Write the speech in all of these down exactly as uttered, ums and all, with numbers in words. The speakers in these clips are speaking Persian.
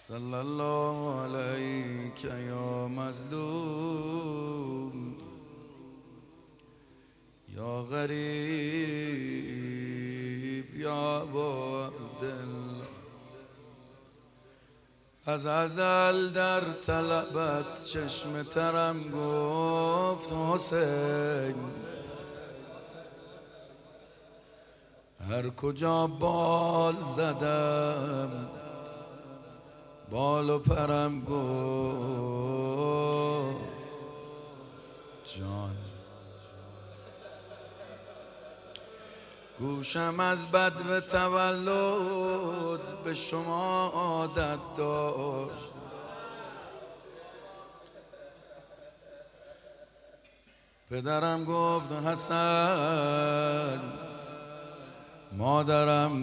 صلی الله علیک یا مظلوم یا غریب یا ابا عبدالله. از ازل در طلبت چشم ترم گفت حسین، هر کجا بال زدم بال و پرم گفت جان. گوشم از بدو تولد به شما عادت داشت، پدرم گفت حسن، مادرم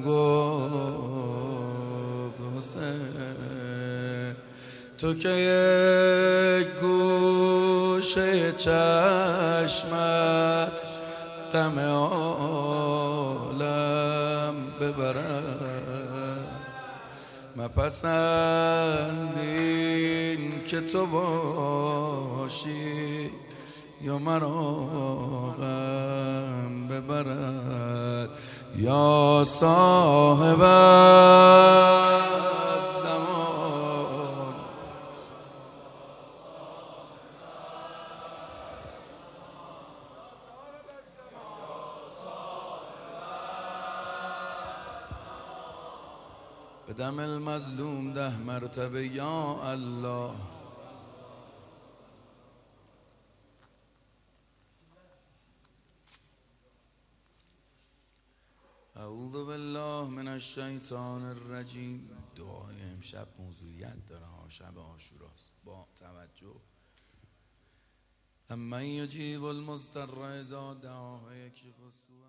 گفت حسین. تو که یک گوشه چشمت غم عالم ببرد، مپسندین که تو باشی یا مرا غم ببرد. یا صاحب الزمان، به دم المظلوم ده مرتبه یا الله. اعوذ بالله من الشیطان الرجیم. دعای امشب موضوعیت داره ها، شب عاشوراست. با توجه. امن یجیب المضطر اذا دعاه یکشف السوء